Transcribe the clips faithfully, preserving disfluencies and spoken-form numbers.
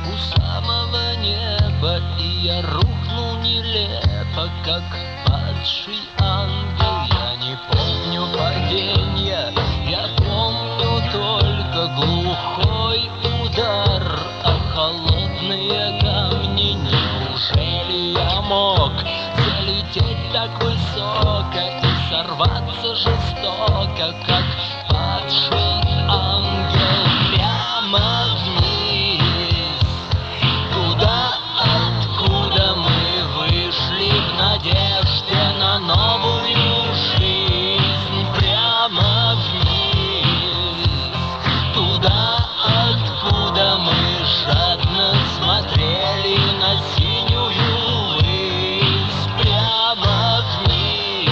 у самого неба, и я рухнул нелепо, как падший ангел. Я не помню паденья, я помню только глухой удар о холодные камни. Неужели я мог залететь так высоко и сорваться жестоко, как падший ангел, прямо вниз, туда, откуда мы вышли в надежде на новую жизнь, прямо вниз, туда, откуда мы жадно смотрели на синюю высь, прямо вниз.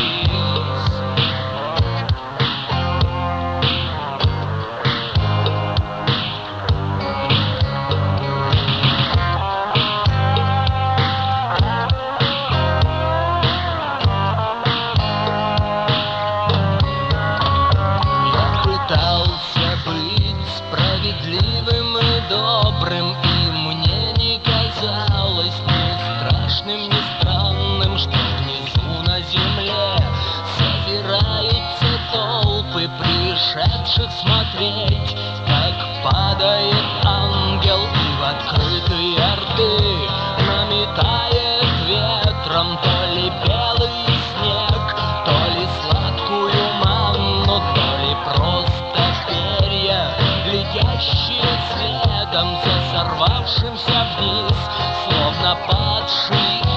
Справедливым и добрым, и мне не казалось ни страшным, ни странным, что внизу на земле собираются толпы пришедших смотреть, как падает ангел и в открытые рты наметает ветром то ли белый снег, то ли сладкую манну, то ли просто перья, летящие следом за сорвавшимся вниз, словно падший